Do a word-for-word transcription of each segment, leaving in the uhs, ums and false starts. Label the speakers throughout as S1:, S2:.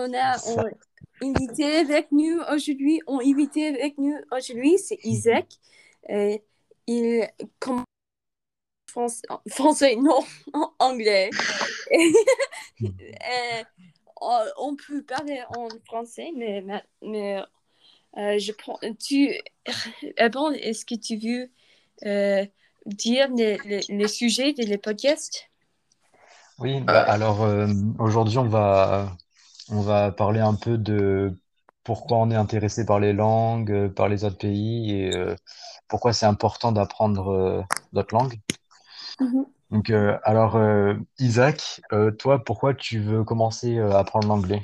S1: on a
S2: Ça-
S1: un invité avec nous aujourd'hui. On invité avec nous aujourd'hui, c'est Isaac. Euh, il commence français, français, non, en anglais. Euh, on on peut parler en français, mais, mais, mais, euh, je prends. Tu, ah bon, est-ce que tu veux euh, dire le, le, le sujet de le podcast?
S2: Oui, bah
S3: Euh,
S2: alors euh, aujourd'hui on va on va parler un peu de pourquoi on est intéressé par les langues, euh, par les autres pays et euh, pourquoi c'est important d'apprendre euh, d'autres langues.
S1: Mhm.
S2: Donc euh, alors euh, Isaac, euh, toi pourquoi tu veux commencer euh, à apprendre l'anglais?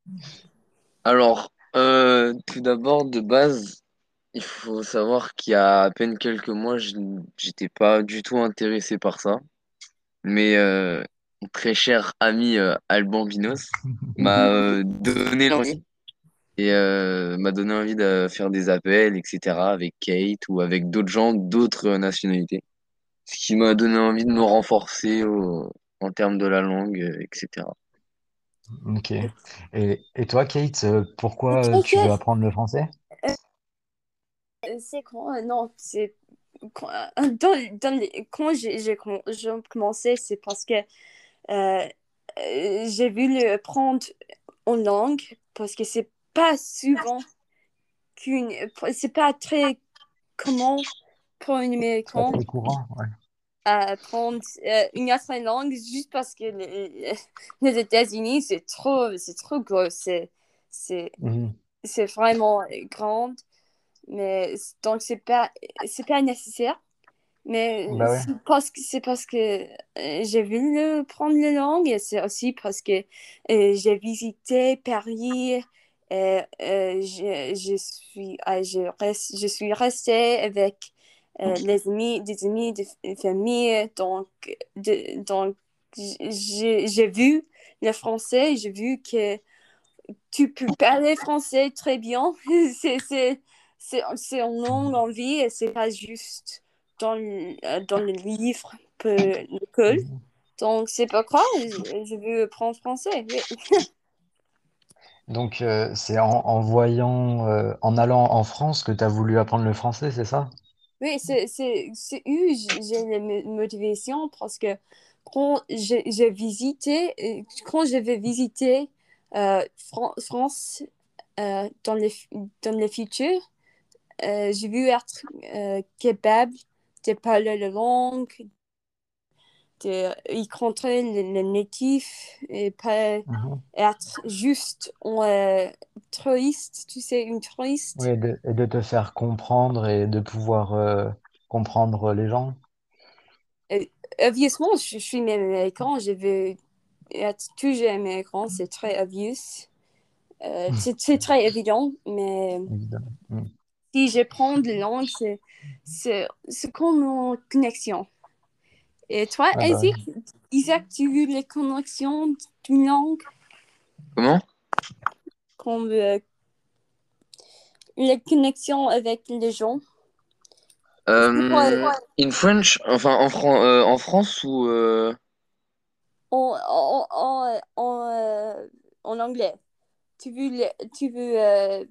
S3: alors, euh, tout d'abord, de base, il faut savoir qu'il y a à peine quelques mois, je j'étais pas du tout intéressé par ça. Mais euh, mon très cher ami euh, Alban Binos m'a euh, donné l'envie et euh, m'a donné envie de faire des appels, et cetera avec Kate ou avec d'autres gens d'autres euh, nationalités. Ce qui m'a donné envie de me renforcer au- en termes de la langue, euh, et cetera.
S2: Ok. Et, et toi Kate, euh, pourquoi euh, tu veux
S1: Ok,
S2: apprendre le français?
S1: euh, c'est quand, euh, non, c'est quand, euh, dans, dans les- quand j'ai j'ai comm- j'ai commencé, c'est parce que euh, euh, j'ai voulu prendre en langue parce que c'est pas souvent qu'une, c'est pas très commun pour un
S2: C'est pas
S1: Américain
S2: très courant, ouais.
S1: à apprendre euh, une autre langue juste parce que les, les États-Unis, c'est trop, c'est trop gros, c'est, c'est,
S2: Mhm.
S1: c'est vraiment grand, mais donc c'est pas, c'est pas nécessaire. Mais
S2: Bah ouais.
S1: c'est parce que, c'est parce que euh, j'ai voulu prendre la langue et c'est aussi parce que euh, j'ai visité Paris et euh, je, je suis, euh, je, reste, je suis restée avec euh, les amis, des amis de, de famille. Donc, de, donc j'ai j'ai vu le français, j'ai vu que tu peux parler français très bien. C'est, c'est, c'est, c'est en langue en vie et c'est pas juste dans le, euh, dans le livre pour l'école.
S2: Mhm.
S1: Donc, c'est pas quoi, je, je veux apprendre français. Oui,
S2: Donc, euh, c'est en, en voyant, euh, en allant en France que tu as voulu apprendre le français, c'est ça?
S1: oui c'est, c'est, c'est eu, j'ai la mo- motivation parce que quand j'ai j'ai visité, euh, quand je vais visiter euh, Fran- France euh, dans le, dans le futur, euh, j'ai vu être euh, capable de parler la langue, de y rencontrer les, les natifs et pas
S2: Mhm.
S1: être juste un euh, touriste, tu sais, une
S2: Oui,
S1: touriste.
S2: et de, et de te faire comprendre et de pouvoir euh, comprendre les gens.
S1: Euh, Obviously, je, je suis même américain, je veux être toujours américain, c'est très obvious. Euh, c'est c'est très évident, mais
S2: Évidemment. Mm.
S1: si je prends de langue, c'est c'est c'est comme une connexion. Et toi,
S2: Ouais, bah
S1: Isaac, Isaac, tu veux les connexions d'une langue
S3: Comment?
S1: comme euh, les connexions avec les gens? C'est quoi
S3: Euh, in French, enfin en, Fran- euh, en France ou euh,
S1: en, en, en, en, euh, en anglais? Tu veux, les- tu veux, euh,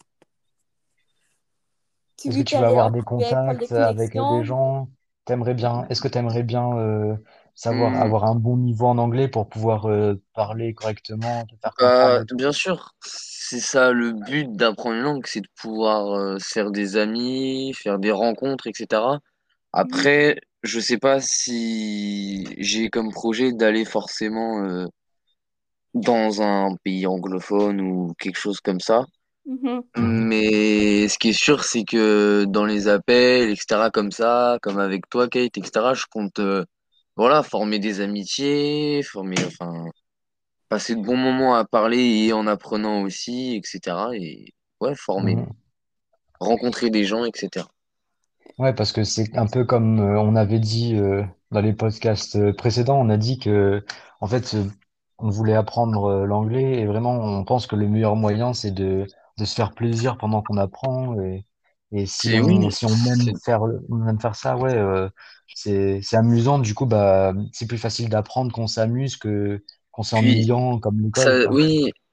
S1: tu
S2: est-ce que
S1: veux
S2: tu vas
S1: parler
S2: avoir
S1: en
S2: des
S1: anglais pour les
S2: contacts avec des
S1: connexions?
S2: gens? T'aimerais bien, est-ce que tu aimerais bien euh, savoir
S3: hmm,
S2: avoir un bon niveau en anglais pour pouvoir euh, parler correctement, te faire comprendre
S3: bah,
S2: et tout?
S3: bien sûr, c'est ça le but d'apprendre une langue, c'est de pouvoir euh, se faire des amis, faire des rencontres, et cetera.
S1: Mhm,
S3: Après, je sais pas si j'ai comme projet d'aller forcément euh, dans un pays anglophone ou quelque chose comme ça.
S1: mhm,
S2: Mhm.
S3: Mais ce qui est sûr, c'est que dans les appels, et cetera, comme ça, comme avec toi, Kate, et cetera, je compte, euh, voilà, former des amitiés, former, enfin, passer de bons moments à parler et en apprenant aussi, et cetera. Et ouais, former,
S2: Mhm.
S3: rencontrer des gens, et cetera.
S2: Ouais, parce que c'est un peu comme euh, on avait dit euh, dans les podcasts euh, précédents, on a dit que en fait euh, on voulait apprendre euh, l'anglais et vraiment on pense que le meilleur moyen c'est de, de se faire plaisir pendant qu'on apprend et, et si
S3: C'est oui,
S2: on si on aime faire le- on aime faire ça, ouais, euh, c'est c'est amusant, du coup bah c'est plus facile d'apprendre qu'on s'amuse que qu'on
S3: puis
S2: s'ennuyant comme l'école
S3: ça,
S2: quoi.
S3: oui,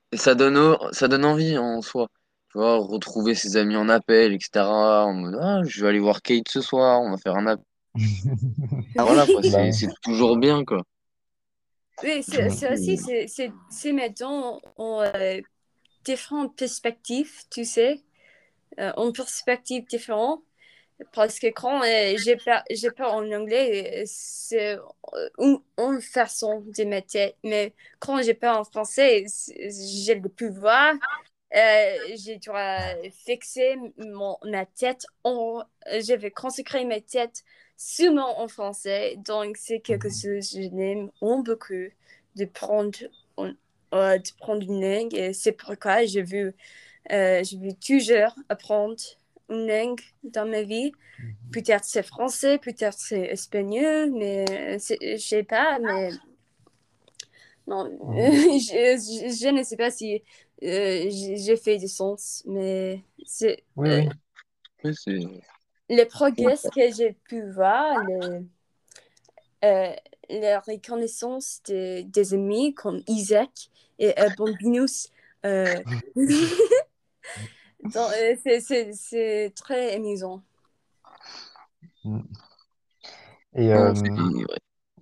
S3: et ça donne, au- ça donne envie en soi. Tu vois, retrouver ses amis en appel, et cetera. En mode, ah, je vais aller voir Kate ce soir, on va faire un appel. Voilà, quoi,
S2: Bah
S3: c'est,
S2: ouais.
S3: c'est toujours bien, quoi.
S1: Oui,
S3: Du
S1: c'est
S2: Mm.
S1: c'est aussi,
S3: coup,
S1: c'est c'est- c'est maintenant en euh, différentes perspectives, tu sais, euh, en perspectives différentes. Parce que quand euh, j'ai pas, j'ai pas en anglais, euh, c'est euh, une, une façon de ma tête. Mais quand j'ai pas en français, c'est- j'ai le pouvoir. Euh, j'ai dois fixer mon, ma tête en, je vais consacrer ma tête seulement en français. Donc, c'est quelque chose que j'aime beaucoup de prendre, en- euh, de prendre une langue. Et c'est pourquoi je veux, euh, je veux toujours apprendre une langue dans ma vie. Peut-être c'est français, peut-être c'est espagnol, mais c'est- je sais pas, mais non,
S2: Mhm.
S1: je, je, je ne sais pas si euh, j'ai j'ai fait du sens, mais c'est
S2: Oui,
S1: euh,
S2: oui.
S3: ouais, c'est,
S1: le progrès que j'ai pu voir, le, euh, la reconnaissance de- des amis comme Isaac et euh, Bambinus, euh, donc, euh, c'est c'est- c'est très amusant.
S2: Mm. Et
S3: non, c'est,
S2: euh,
S3: ouais.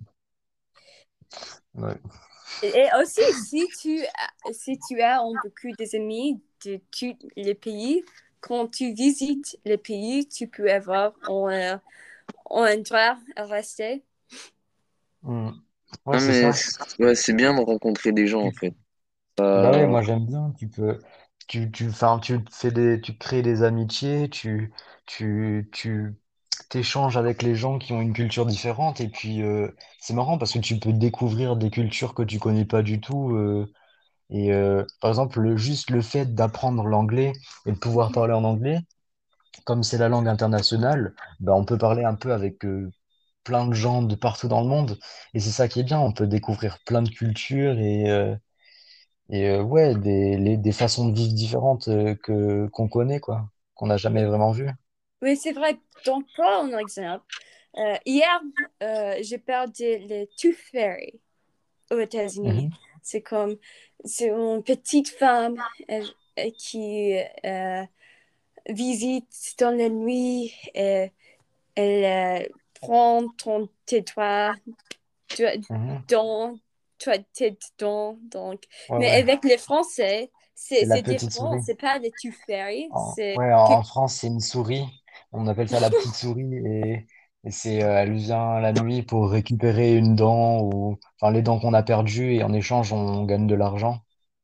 S2: ouais.
S1: Et et aussi, si tu, as- si tu as en beaucoup des amis de tous les pays, quand tu visites les pays, tu peux avoir un, euh, un droit à rester.
S2: Mm. Ouais,
S3: Non,
S2: c'est
S3: mais
S2: ça.
S3: c'est ouais, c'est bien de rencontrer des gens, en
S2: Tu-
S3: fait.
S2: Bah ouais,
S3: Ça,
S2: moi j'aime bien. Tu peux, tu, tu, enfin, tu fais des, tu crées des amitiés, tu, tu, tu t'échanges avec les gens qui ont une culture différente et puis euh, c'est marrant parce que tu peux découvrir des cultures que tu connais pas du tout. euh, et euh, par exemple, le, juste le fait d'apprendre l'anglais et de pouvoir parler en anglais, comme c'est la langue internationale, bah, on peut parler un peu avec euh, plein de gens de partout dans le monde. Et c'est ça qui est bien, on peut découvrir plein de cultures et, euh, et euh, ouais, des, les- des façons de vivre différentes euh, que, qu'on connaît, quoi, qu'on n'a jamais vraiment vues.
S1: Oui, c'est vrai. Donc, pour un exemple, euh, hier, euh, j'ai perdu le Tooth Fairy aux États-Unis.
S2: Mhm,
S1: C'est comme, c'est une petite femme euh, euh, qui euh, visite dans la nuit. Et elle euh, prend ton tes doigts tu-
S2: mhm.
S1: dans toi, tes dents. Donc,
S2: Ouais,
S1: mais
S2: ouais.
S1: avec les Français, c'est
S2: C'est la
S1: c'est
S2: petite
S1: différent.
S2: souris.
S1: C'est pas les Tooth Fairy.
S2: En,
S1: C'est
S2: ouais,
S1: que
S2: en, en France, c'est une souris. On appelle ça la petite souris et, et c'est, euh, elle vient la nuit pour récupérer une dent ou enfin les dents qu'on a perdues et en échange, on gagne de l'argent.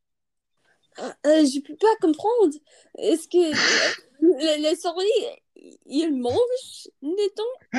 S1: euh, je peux pas comprendre. Est-ce que euh, les, les souris ils mangent des dents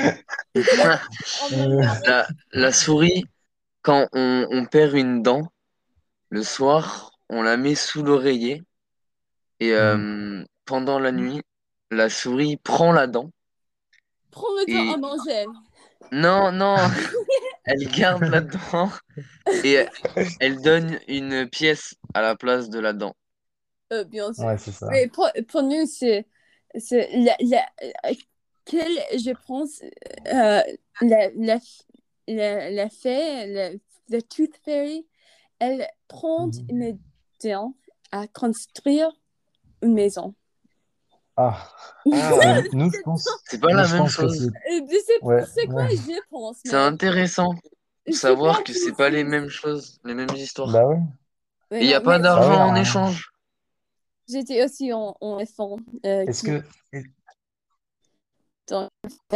S1: en même
S2: Euh,
S1: temps?
S3: la, la souris, quand on, on perd une dent, le soir, on la met sous l'oreiller et
S2: hmm.
S3: euh, pendant la nuit, la souris prend la dent
S1: Prends le temps à
S3: et
S1: manger.
S3: non, non, elle garde la dent et elle donne une pièce à la place de la dent.
S1: Euh, bien sûr.
S2: Ouais, c'est ça.
S1: Mais pour, pour nous, c'est, c'est la, la, la- quelle, je pense, euh, la, la, la, la fée, la, la Tooth Fairy, elle prend
S2: Mhm.
S1: une dent à construire une maison.
S2: Ah,
S3: Ah,
S2: mais nous, je pense,
S3: c'est pas
S2: nous,
S3: la
S2: je
S3: même
S2: pense que
S3: chose.
S2: c'est,
S1: Euh, C'est
S2: ouais,
S1: c'est quoi
S2: ouais.
S1: je pense,
S3: C'est
S1: mais
S3: intéressant de
S1: c'est pas
S3: savoir que c'est pas les
S1: quelque chose.
S3: mêmes choses, les mêmes histoires.
S2: Bah ouais,
S1: Mais
S3: Et il n'y
S1: non,
S3: a pas
S1: mais
S2: bah ouais.
S3: d'argent en
S2: en-
S3: échange.
S1: j'étais aussi en, en enfant euh,
S2: Est-ce
S1: qui
S2: que,
S1: dans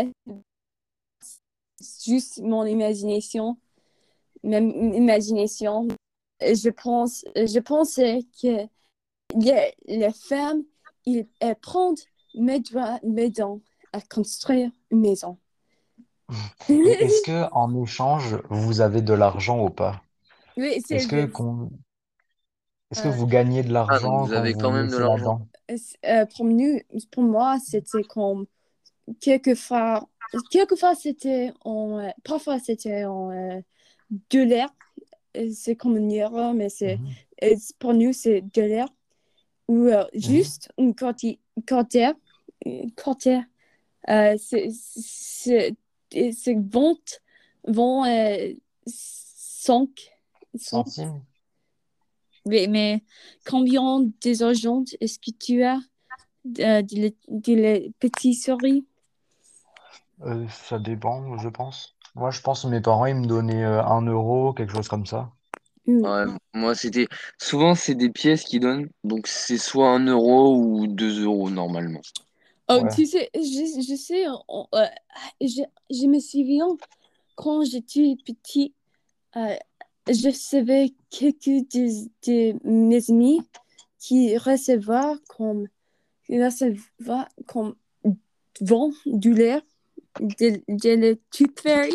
S1: juste mon imagination, même imagination. Je pense, je pensais que les, les femmes, ils, elles prennent mes doigts, mes dents à construire une maison.
S2: et est-ce que en échange, vous avez de l'argent ou pas?
S1: Oui, c'est
S2: Est-ce que
S1: le,
S2: qu'on, est-ce que
S1: euh,
S2: vous gagnez de
S3: Ah, donc
S2: l'argent
S3: vous
S2: quand
S3: avez
S2: vous
S3: quand même de
S2: laissez
S3: l'argent.
S2: là-dedans?
S1: euh, pour nous, pour moi, c'était comme quelquefois, quelquefois c'était en, euh, parfois c'était en euh, dollars. Euh, C'est comme une euro, mais c'est,
S2: Mhm,
S1: euh, pour nous, c'est dollars. Ou euh,
S2: mhm,
S1: juste une quanti- quantité, une quantité, euh, c'est c'est- c'est vente, vend euh, cinq, cinq,
S2: centimes?
S1: Mais, mais combien d'argent est-ce que tu as euh, de, les, de les petits souris?
S2: Euh, ça dépend, je pense. Moi, je pense que mes parents, ils me donnaient euh, un euro, quelque chose comme ça.
S1: Mm.
S3: Ouais, moi, c'était. Souvent, c'est des pièces qui donnent. Donc, c'est soit un euro ou deux euros normalement.
S1: Oh,
S2: Ouais.
S1: tu sais, je, je sais, on- euh, je, je me souviens quand j'étais petit, euh, je savais quelques de, de mes amis qui recevaient comme, qui recevaient comme vent du lait, de, de la Tooth Fairy,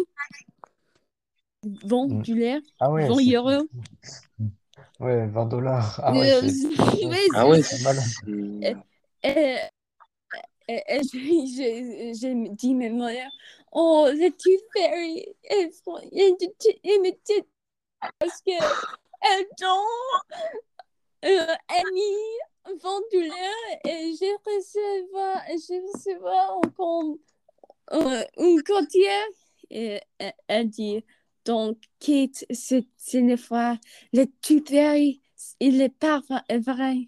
S1: vent
S2: Mm.
S1: du lait,
S2: Ah ouais,
S1: vingt
S2: c'est...
S1: euros.
S2: Ouais, vingt dollars. Ah ouais,
S1: Euh,
S2: c'est ouais,
S1: mais
S3: Ah
S2: c'est-
S1: c'est,
S3: ouais,
S2: c'est pas mal.
S3: c'est.
S1: euh, euh, euh, euh, j'ai j'ai dit à ma mère, oh, le Tooth Fairy, elle, elle, elle me dit parce que elles ont euh, ami vendu l'air et j'ai reçu, j'ai reçu encore euh, une côtière. Et elle, elle dit, donc, Kate, c'est ce n'est pas le Tooth Fairy, il est pas vrai.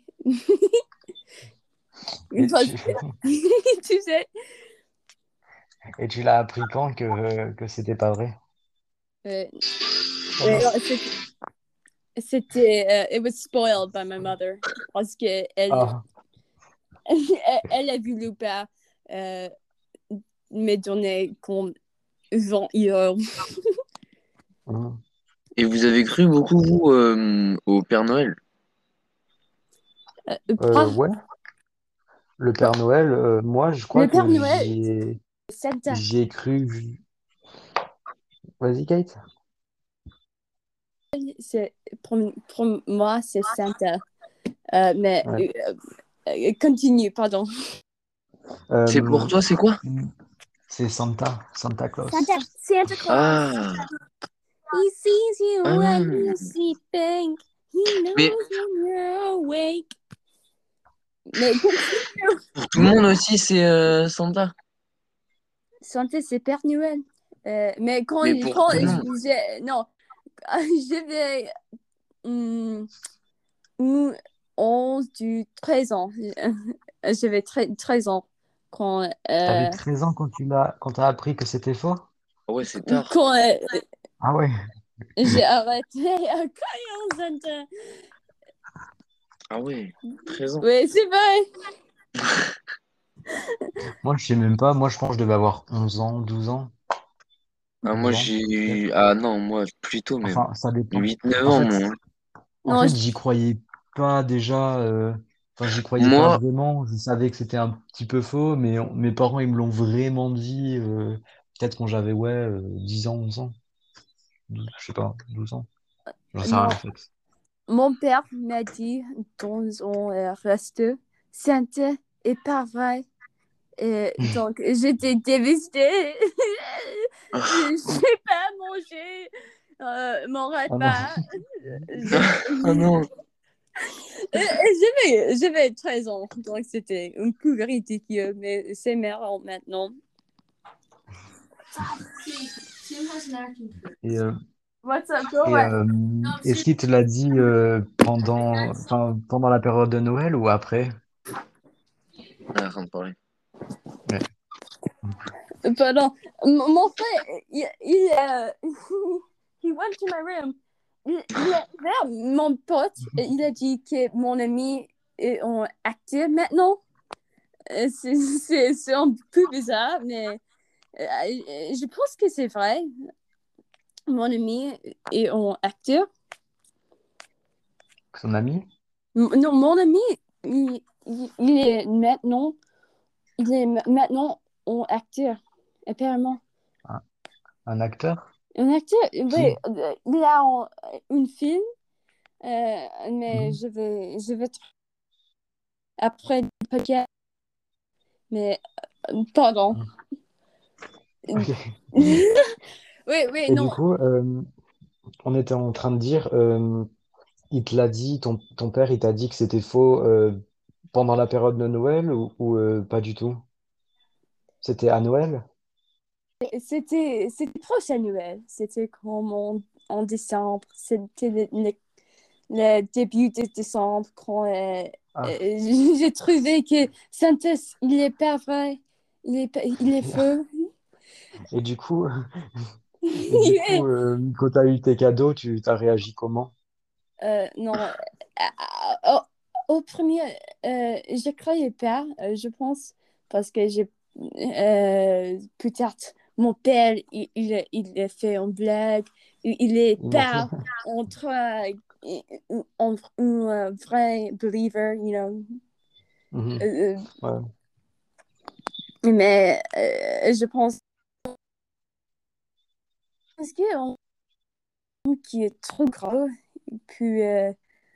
S1: Une
S2: Et
S1: fois,
S2: tu,
S1: tu sais.
S2: et tu l'as appris quand que, que c'était pas vrai?
S1: Euh,
S2: Oh
S1: euh,
S2: mince.
S1: c'était, c'était, euh, it was spoiled by my mother parce que elle,
S2: Ah.
S1: elle, elle a voulu pas euh, me donner comme vingt euros.
S2: Mhm.
S3: Et vous avez cru beaucoup, vous, euh, au Père Noël?
S1: Euh,
S2: Euh,
S1: pas
S2: ouais. Le
S1: quoi.
S2: Père Noël, euh, moi, je crois
S1: Le Père
S2: que
S1: Noël,
S2: j'y ai,
S1: Santa.
S2: j'y ai cru. Vas-y, Kate.
S1: C'est, pour, pour moi, c'est Santa. Euh, mais
S2: Ouais.
S1: euh, euh, continue, pardon.
S3: C'est pour
S2: Euh,
S3: toi, c'est quoi?
S2: c'est Santa, Santa
S1: Santa,
S2: Claus.
S1: Santa Claus.
S3: Ah,
S1: He sees you when
S3: ah.
S1: you're sleeping. He
S3: Mais
S1: knows when you're awake. Mais continue.
S3: pour tout le monde aussi, c'est euh, Santa.
S1: Santa, c'est Père Noël. Euh, mais quand,
S3: Mais pour
S1: quand
S3: tout le monde.
S1: je, non, j'avais hum, hum, onze du treize ans. J'avais treize ans quand,
S2: T'avais
S1: euh,
S2: treize ans quand tu l'as, quand t'as appris que c'était faux?
S3: Ah ouais, c'est tard.
S1: quand euh,
S2: Ah ouais.
S1: j'ai arrêté à quinze ans.
S3: Ah ouais, treize ans.
S1: Oui, c'est vrai.
S2: Moi, je sais même pas. Moi, je pense que je devais avoir onze ans, douze ans,
S3: Ah, moi,
S2: onze ans, peut-être.
S3: j'ai. Ah non, moi, plus tôt même.
S2: Enfin, ça dépend.
S3: Huit neuf
S2: En
S3: ans,
S2: fait,
S3: moi.
S2: en
S1: Non,
S2: fait,
S1: je-
S2: j'y croyais pas déjà. euh, Enfin, j'y croyais pas
S3: Moi,
S2: vraiment. Je savais que c'était un petit peu faux, mais on- mes parents, ils me l'ont vraiment dit. euh, Peut-être quand j'avais, ouais, euh, dix ans, onze ans. douze, je sais pas, douze ans. J'en sais rien, en
S1: non.
S2: fait.
S1: Mon père m'a dit dans un euh, resto, Santa est pas vrai. Et donc, j'étais dévastée. Je n'ai pas mangé euh, mon
S2: Ah non.
S1: repas. Je-
S3: ah non.
S1: J'avais, j'avais treize ans, donc c'était un peu ridicule, mais c'est marrant maintenant.
S2: Et, euh,
S1: What's up, go
S2: et
S1: away.
S2: euh, est-ce qu'il te l'a dit euh, pendant, enfin, pendant la période de Noël ou après?
S3: Ah, arrête de parler.
S2: Ouais.
S1: Pardon. M- Mon frère, il, il, euh, he went to my room. Il, il est vers mon pote et il a dit que mon ami est en actif maintenant. Euh, C'est c'est- c'est un peu bizarre, mais euh, je pense que c'est vrai. Mon ami est en acteur.
S2: Son ami?
S1: M- Non, mon ami, il, il- il est maintenant, il est ma- maintenant en acteur, apparemment.
S2: Un, un acteur?
S1: Un acteur,
S2: Qui?
S1: oui, euh, il a un, un film, euh, mais
S2: Mhm.
S1: je vais, je vais tr- après le podcast, mais euh, pardon.
S2: Mhm.
S1: Oui,
S2: Ok.
S1: oui,
S2: Et du
S1: non.
S2: coup, euh, on était en train de dire, euh, il te l'a dit, ton, ton père, il t'a dit que c'était faux euh, pendant la période de Noël ou, ou, euh, pas du tout? C'était à Noël?
S1: C'était, c'était proche à Noël. C'était comme en, en décembre. C'était le, le- le début de décembre, quand euh,
S2: Ah,
S1: euh, j'ai trouvé que Santa, il est pas vrai. Il est, pas- il est faux.
S2: et du coup, et du coup, euh, quand t'as eu tes cadeaux, tu t'as réagi comment?
S1: Euh, non, euh, euh, au, au premier, euh, je croyais pas, euh, je pense, parce que j'ai euh, peut-être mon père, il, il, il a fait une blague, il, il est
S2: Ils m'ont fait.
S1: pas entre euh, un, un vrai believer, you know.
S2: Mhm.
S1: Euh,
S2: Ouais.
S1: mais euh, je pense qu'il y a un truc qui est trop gros, puis euh,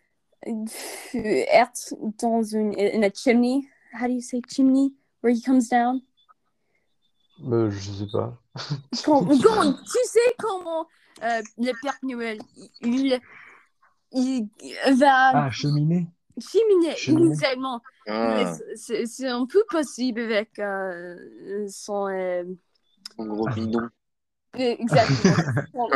S1: être dans une in a chimney. How do you say chimney? Where he comes down?
S2: Euh, je sais pas.
S1: Quand, quand- tu sais comment euh, le Père Noël il, il, il va
S2: Ah, cheminée?
S1: cheminer
S2: Cheminée?
S1: initialement. Mais
S3: Ah,
S1: c'est c'est un peu possible avec euh, son. Euh,
S3: un gros bidon.
S1: exactement. Son-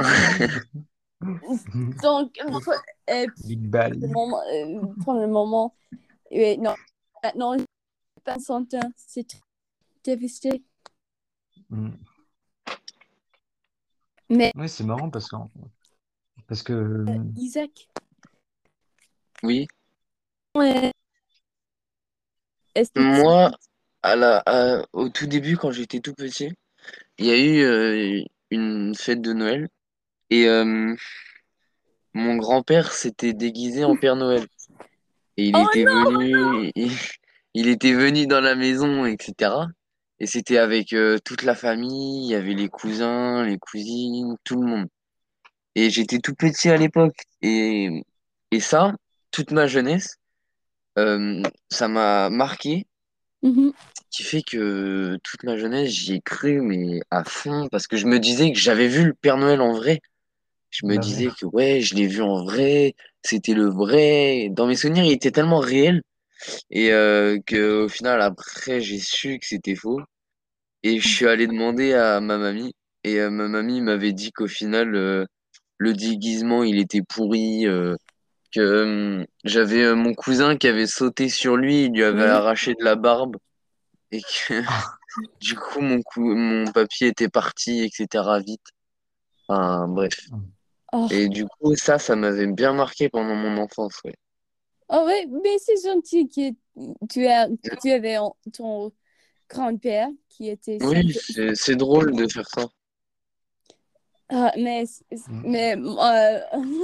S1: Donc, pour, euh,
S2: Big
S1: pour le
S2: Bally.
S1: moment, euh, pour le moment euh, non, maintenant, je pas Santa, c'est dévasté.
S2: Mm.
S1: Mais
S2: Ouais, c'est marrant parce que, parce que euh,
S1: Isaac,
S3: Oui.
S1: ouais, est-ce que tu...
S3: Moi, à la, à- au tout début, quand j'étais tout petit, il y a eu euh, une fête de Noël et euh, mon grand-père s'était déguisé en Père Noël. Et il
S1: Oh
S3: était
S1: non!
S3: venu, il, il était venu dans la maison, et cetera. Et c'était avec euh, toute la famille, il y avait les cousins, les cousines, tout le monde. Et j'étais tout petit à l'époque. Et, et ça, toute ma jeunesse, euh, ça m'a marqué,
S1: Mhm.
S3: qui fait que toute ma jeunesse, j'y ai cru, mais à fond, parce que je me disais que j'avais vu le Père Noël en vrai. Je me
S2: bah ouais.
S3: disais que ouais, je l'ai vu en vrai, c'était le vrai. Dans mes souvenirs, il était tellement réel. Et euh, que au final, après, j'ai su que c'était faux. Et je suis allé demander à ma mamie. Et euh, ma mamie m'avait dit qu'au final, euh, le déguisement, il était pourri. Euh, que euh, j'avais euh, mon cousin qui avait sauté sur lui, il lui avait
S1: Oui.
S3: arraché de la barbe. Et que
S2: Ah,
S3: du coup, mon, cou mon papier était parti, et cetera vite. Enfin, bref.
S1: Oh.
S3: Et du coup, ça, ça m'avait bien marqué pendant mon enfance, ouais.
S1: Oh ouais, mais c'est gentil que tu as, tu avais en- ton grand-père qui était
S3: Oui,
S1: Santa.
S3: c'est c'est drôle de faire ça.
S1: Ah, mais
S2: mm.
S1: mais euh,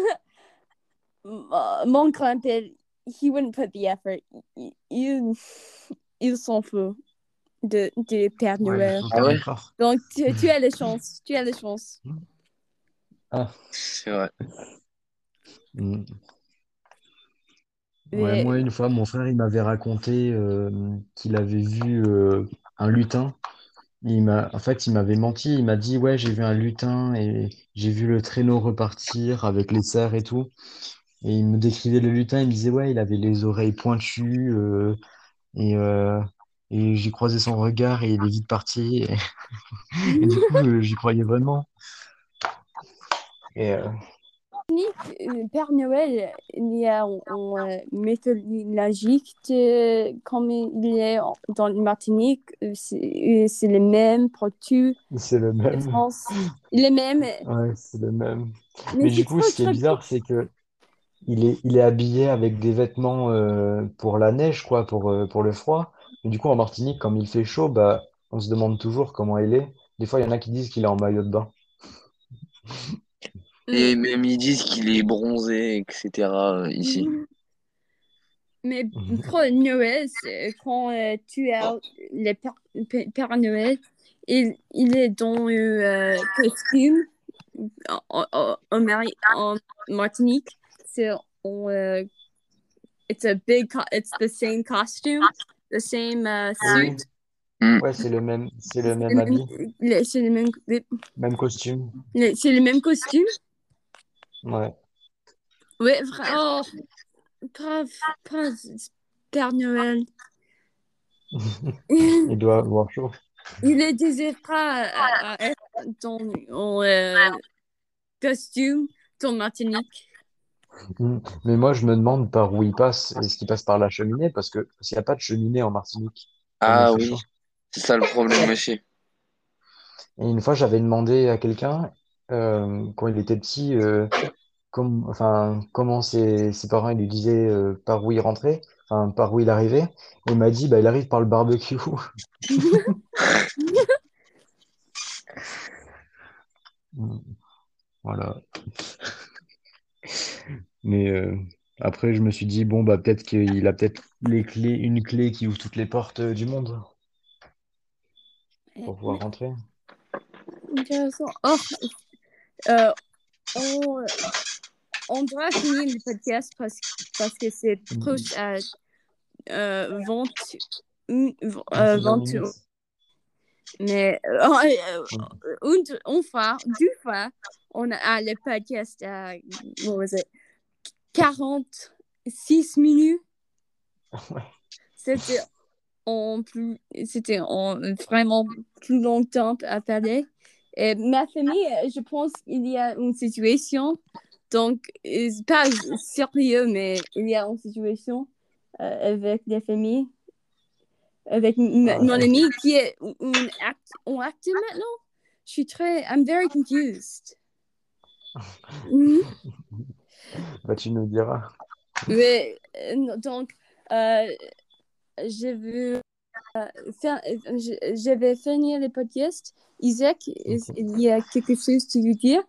S1: mon grand-père, he wouldn't put the effort. Il, il, il s'en fout de, de Père
S2: Ouais, du
S1: Noël.
S2: coup,
S3: Ah
S2: t'es
S3: ouais?
S2: d'accord.
S1: Donc, tu, tu as la chance. Tu as la chance.
S2: Ah,
S3: C'est vrai.
S2: mm. Ouais,
S1: Mais,
S2: moi, une fois, mon frère, il m'avait raconté euh, qu'il avait vu euh, un lutin. Il m'a, en fait, il m'avait menti. Il m'a dit, ouais, j'ai vu un lutin et j'ai vu le traîneau repartir avec les cerfs et tout. Et il me décrivait le lutin. Il me disait, ouais, il avait les oreilles pointues euh, et, euh, et j'ai croisé son regard et il est vite parti. Et, et du coup, euh, j'y croyais vraiment. Et, euh,
S1: euh, Père Noël, il y a une méthodologie de, comme il est en- dans le Martinique, euh, c'est euh, c'est le même pour tout
S2: c'est le
S1: la
S2: même.
S1: France. Le même,
S2: Ouais, c'est le même.
S1: mais
S2: Mais
S1: c'est
S2: du coup,
S1: trop,
S2: ce qui est
S1: trop
S2: bizarre, c'est que il est, il est habillé avec des vêtements euh, pour la neige, quoi, pour, euh, pour le froid. Et du coup, en Martinique, comme il fait chaud, bah, on se demande toujours comment il est. Des fois, il y en a qui disent qu'il est en maillot de bain.
S1: mais,
S3: Et même ils disent qu'il est bronzé, et cetera euh, ici.
S1: mais pour Noël, c'est quand euh, tu as le Père, Père Noël, il, il est dans un euh, costume en, en, en Mari- en Martinique. C'est en, euh, it's a big, co- it's the same costume, the same uh,
S2: Oui,
S1: suit.
S3: Mm.
S2: ouais, c'est le même, c'est le
S1: C'est
S2: même
S1: le même,
S2: habit,
S1: le- c'est le même, le-
S2: même costume.
S1: le- c'est le même costume.
S2: Ouais.
S1: Ouais, vraiment, grave, grave, Père Noël.
S2: Il doit avoir chaud.
S1: Il ne désire pas à, à être dans un euh, costume dans Martinique.
S2: Mm. Mais moi, je me demande par où il passe. Est-ce qu'il passe par la cheminée? Parce que parce qu'il n'y a pas de cheminée en Martinique, comme au
S3: Ah oui,
S2: Seychelles.
S3: c'est ça le problème aussi.
S2: Et une fois, j'avais demandé à quelqu'un, euh, quand il était petit, euh, comme, enfin, comment ses, ses parents ils lui disaient euh, par où il rentrait, enfin, par où il arrivait. Et il m'a dit, bah, il arrive par le barbecue. Mm. Voilà. Mais euh, après, je me suis dit, bon, bah, peut-être qu'il a peut-être les clés, une clé qui ouvre toutes les portes euh, du monde
S1: Euh,
S2: pour pouvoir rentrer.
S1: Intéressant. Oh, euh, on, on doit finir le podcast parce, parce que c'est proche à euh, vingt, euh,
S2: vingt
S1: vingt.
S2: minutes.
S1: Mais euh,
S2: Mm.
S1: une, une fois, deux fois, on a le podcast à what was it, quarante-six minutes. C'était en plus, c'était en vraiment plus longtemps à parler. Et ma famille, je pense qu'il y a une situation, donc c'est pas sérieux, mais il y a une situation euh, avec la famille, avec m-
S2: Ah,
S1: mon
S2: ok.
S1: ami qui est un acte, un acte maintenant. Je suis très, I'm very confused. Mhm.
S2: Bah, tu nous diras.
S1: Mais, euh, donc, euh, je veux euh, faire, euh, je, je vais finir le podcast. Isaac, est-
S2: Ok.
S1: il y a quelque chose à lui dire?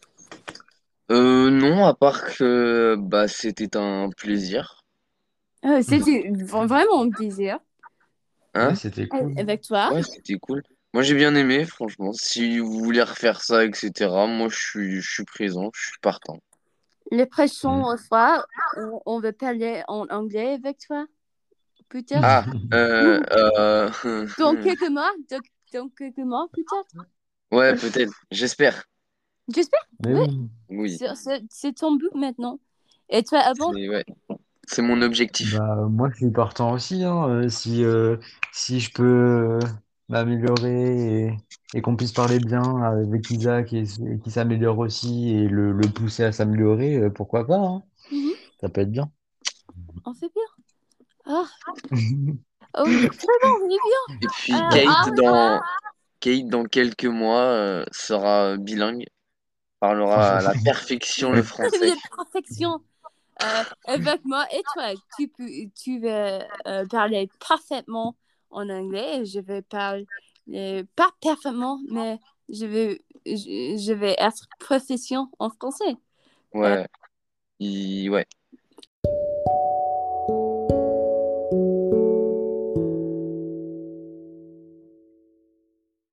S3: Euh, non, à part que bah c'était un plaisir.
S1: Euh, c'était v- vraiment un plaisir
S2: Ouais,
S3: Hein?
S2: c'était
S1: euh,
S2: cool.
S1: avec toi.
S3: Ouais, c'était cool. Moi j'ai bien aimé, franchement. Si vous voulez refaire ça, et cetera, moi je suis je suis présent, je suis partant.
S1: Le
S2: Mm.
S1: prochain fois, on, on va parler en anglais avec toi, peut-être.
S3: Ah, euh, euh,
S1: Dans quelques mois, dans, dans quelques mois, peut-être.
S3: ouais, peut-être, j'espère.
S1: J'espère.
S2: Mais
S1: Oui,
S2: oui.
S3: Oui,
S1: c'est c'est- c'est ton but maintenant. Et toi, avant?
S3: c'est ouais, c'est mon objectif.
S2: Bah, moi, je suis partant aussi, hein, euh, si, euh, si je peux euh, m'améliorer et, et qu'on puisse parler bien avec Isaac et, et qu'il s'améliore aussi et le, le pousser à s'améliorer, euh, pourquoi pas, hein.
S1: Mhm.
S2: Ça peut être bien.
S1: On fait bien. Ah, oh, très bon, c'est bien.
S3: Et puis
S1: Euh,
S2: Bah,
S3: Kate
S1: au
S3: dans
S1: revoir.
S3: Kate dans quelques mois euh, sera bilingue, parlera à la perfection le français.
S1: De perfection. Euh, avec moi et toi, tu peux, tu vas euh, parler parfaitement en anglais. Et je vais parler euh, pas parfaitement, mais je vais, je, je vais être profession en français. Euh,
S3: Ouais, il- ouais.